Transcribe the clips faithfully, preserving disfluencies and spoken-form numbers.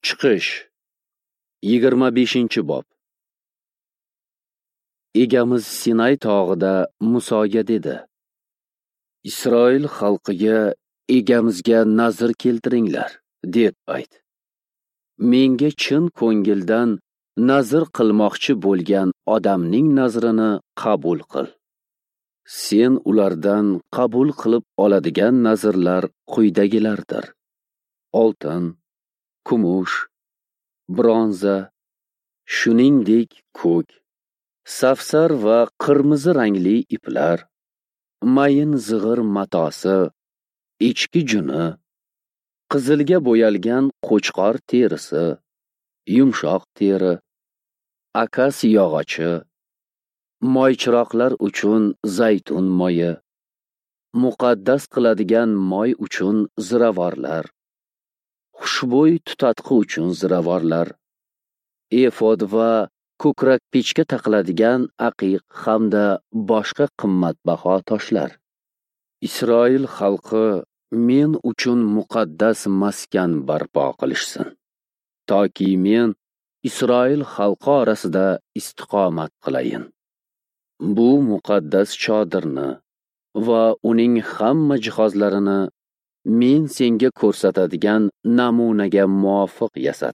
Chiqish yigirma beshinchi bob. Egamiz Sinay tog'ida Musoga dedi: Isroil xalqiga egamizga nazr keltiringlar, deb ayt. Menga chin ko'ngildan nazr qilmoqchi bo'lgan odamning nazrini qabul qil. Sen ulardan qabul qilib oladigan nazrlar quyidagilardir: oltin, kumush, bronza, shuningdek ko'k, safsar va qirmizi rangli iplar, mayin zig'ir matosi, echki juni, qizilga bo'yalgan qo'chqor terisi, yumshoq teri, akas yog'ochi, moychiroqlar uchun zaytun moyi, muqaddas qiladigan moy uchun ziravorlar, xushbo'y tutatqi uchun ziravorlar, efod va ko'krak pechga taqiladigan aqiq hamda boshqa qimmatbaho toshlar. Isroil xalqi men uchun muqaddas maskan barpo qilishsin, toki men Isroil xalqi orasida istiqomat qilayin. Bu muqaddas chodirni va uning hamma jihozlarini men senga ko'rsatadigan namunaga muvofiq yasat.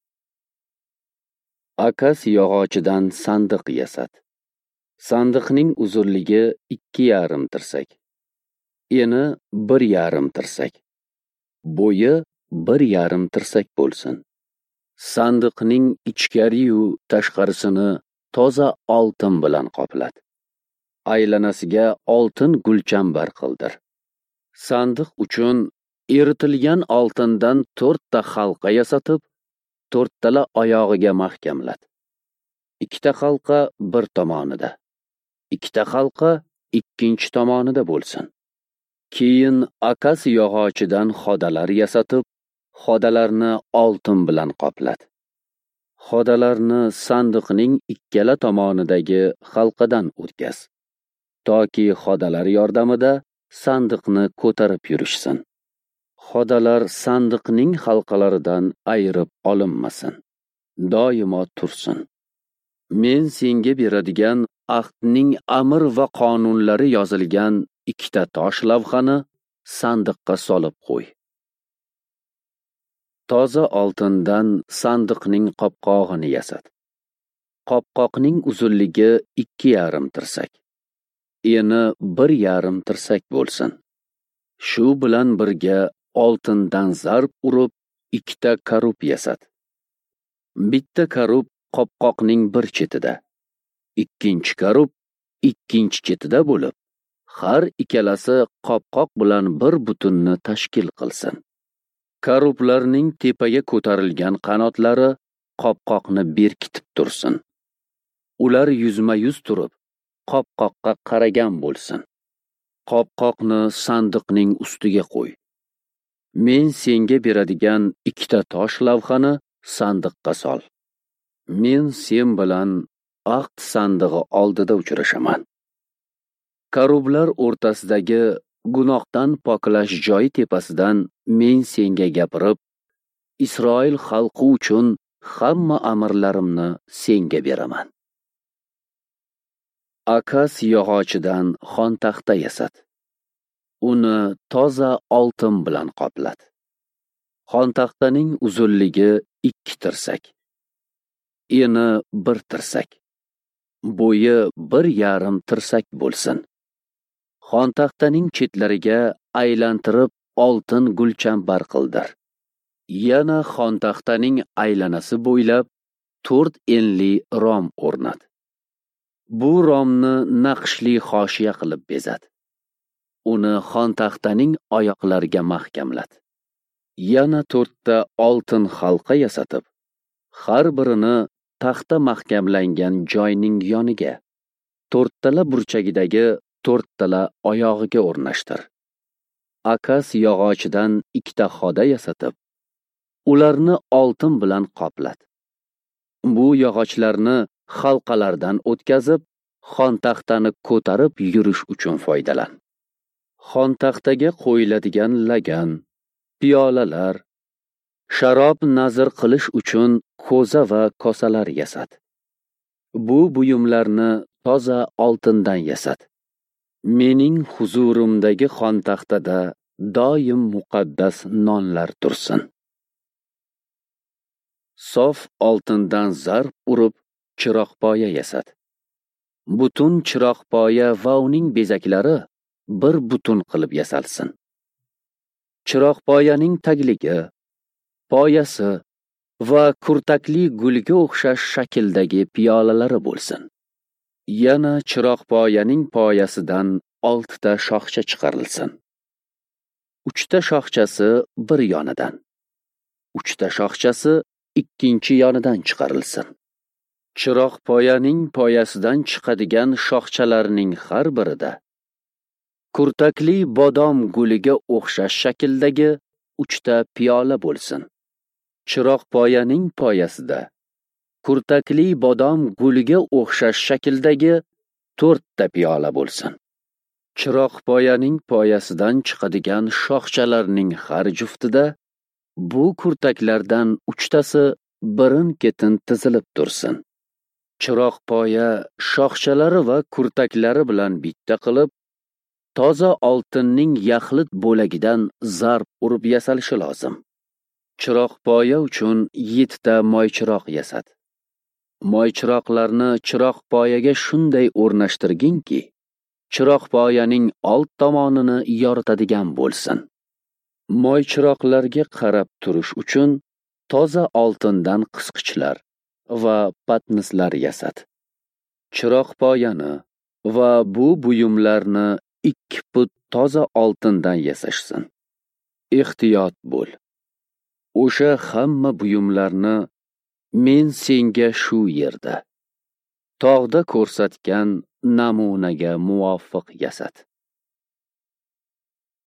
Akas yog'ochidan sandiq yasat. Sandiqning uzunligi ikki yarim tirsak, eni bir yarim tirsak, bo'yi bir yarim tirsak bo'lsin. Sandiqning ichkari-yu tashqarisini toza oltin bilan qoplat. Aylanasiga oltin gulchambar qildir. Sandiq uchun eritilgan oltindan to'rtta halqa yasatib, to'rttala oyog'iga mahkamlat. Ikkita halqa bir tomonida, ikkita halqa ikkinchi tomonida bo'lsin. Keyin akas yog'ochidan xodalar yasatib, xodalarni oltin bilan qoplat. Xodalarni sandiqning ikkala tomonidagi halqadan o'tkaz, toki xodalar yordamida sandiqni ko'tarib yurishsin. Xodalar sandiqning halqalaridan ayirib olinmasin, doimo tursin. Men senga beradigan ahdning amr va qonunlari yozilgan ikkita tosh lavhani sandiqqa solib qo'y. Toza oltindan sandiqning qopqog'ini yasat. Qopqoqning uzunligi ikki yarim tirsak, eni bir yarim tirsak bo'lsin. Shu bilan birga oltindan zarb urib ikkita karub yasat. Bitta karub qopqoqning bir chetida, ikkinchi karub ikkinchi chetida bo'lib, har ikkalasi qopqoq bilan bir butunni tashkil qilsin. Karublarning tepaga ko'tarilgan qanotlari qopqoqni berkitib tursin. Ular yuzma-yuz turib, qopqoqqa qaragan bo'lsin. Qopqoqni sandiqning ustiga qo'y. Men senga beradigan ikkita tosh lavhani sandiqqa sol. Men sen bilan ahd sandig'i oldida uchrashaman. Karublar o'rtasidagi gunohdan poklash joyi tepasidan men senga gapirib, Isroil xalqi uchun hamma amrlarimni senga beraman. Akas yog'ochidan xontaxta yasat. Uni toza oltin bilan qoplat. Xontaxtaning uzunligi ikki tirsak, eni bir tirsak, bo'yi bir yarim tirsak bo'lsin. Xontaxtaning chetlariga aylantirib oltin gulchambar qildir. Yana xontaxtaning aylanasi bo'ylab to'rt enli rom o'rnat. Bu romni naqshli hoshiya qilib bezat. Uni xontaxtaning oyoqlariga mahkamlat. Yana to'rtta oltin halqa yasatib, har birini taxta mahkamlangan joyning yoniga, to'rttala burchagidagi to'rttala oyog'iga o'rnashtir. Akas yog'ochidan ikkita xoda yasatib, ularni oltin bilan qoplat. Bu yog'ochlarni halqalardan o'tkazib, xontaxtani ko'tarib yurish uchun foydalan. Xontaxtaga qo'yiladigan lagan, piyolalar, Sharob nazr qilish uchun ko'za va kosalar yasat. Bu buyumlarni toza oltindan yasat. Mening huzurimdagi xontaxtada doim muqaddas nonlar tursin. Sof oltindan zarb urib chiroqpoya yasat. Butun chiroqpoya va uning bezaklari bir butun qilib yasalsin. Chiroqpoyaning tagligi, poyasi va kurtakli gulga o'xshash shakldagi piyolalari bo'lsin. Yana chiroqpoyaning poyasidan oltita shoxcha chiqarilsin. Uchta shoxchasi bir yonidan, uchta shoxchasi ikkinchi yonidan chiqarilsin. Chiroqpoyaning poyasidan chiqadigan shoxchalarning har birida kurtakli bodom guliga o'xshash shakldagi uchta piyola bo'lsin. Chiroqpoyaning poyasida kurtakli bodom guliga o'xshash shakldagi to'rtta piyola bo'lsin. Chiroqpoyaning poyasidan chiqadigan shoxchalarning har juftida bu kurtaklardan uchtasi birin-ketin tizilib tursin. Chiroqpoya shoxchalari va kurtaklari bilan bitta qilib, toza oltinning yaxlit bo'lagidan zarb urib yasalishi lozim. Chiroqpoya uchun yettita moychiroq yasat. Moychiroqlarni chiroqpoyaga shunday o'rnashtirginki, chiroqpoyaning old tomonini yoritadigan bo'lsin. Moychiroqlarga qarab turish uchun toza oltindan qisqichlar va patnislar yasat. Chiroqpoyani va bu buyumlarni ikki put toza oltindan yasashsin. Ehtiyot bo'l. O'sha hamma buyumlarni men senga shu yerda, tog'da ko'rsatgan namunaga muvofiq yasat.